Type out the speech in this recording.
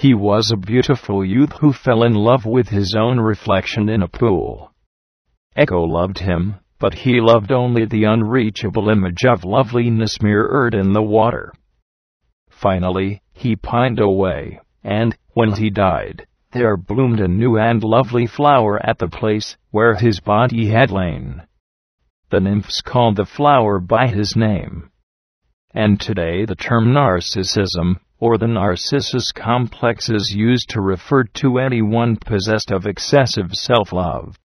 He was a beautiful youth who fell in love with his own reflection in a pool. Echo loved him, but he loved only the unreachable image of loveliness mirrored in the water. Finally, he pined away, and, when he died, there bloomed a new and lovely flower at the place where his body had lain. The nymphs called the flower by his name. And today the term narcissism, or the Narcissus complex, is used to refer to anyone possessed of excessive self-love.